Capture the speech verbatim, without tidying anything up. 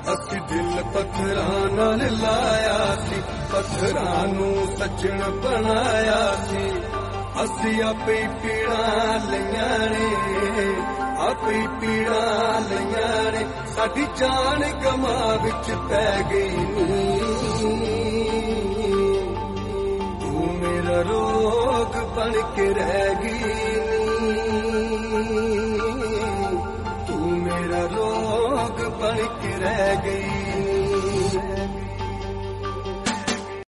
ਅਸੀਂ ਦਿਲ ਪੱਥਰਾਂ ਨਾਲ ਲਾਇਆ ਸੀ, ਪੱਥਰਾਂ ਨੂੰ ਸੱਜਣ ਬਣਾਇਆ ਸੀ। ਅਸੀਂ ਆਪੇ ਪੀੜਾਂ ਲਈਆਂ ਨੇ, ਆਪੇ ਪੀੜਾਂ ਲਈਆਂ ਨੇ। ਸਾਡੀ ਜਾਨ ਗਮਾਂ ਵਿੱਚ ਪੈ ਗਈ ਨੀ, ਤੂੰ ਮੇਰਾ ਰੋਗ ਬਣ ਕੇ ਰਹਿ ਗਈ।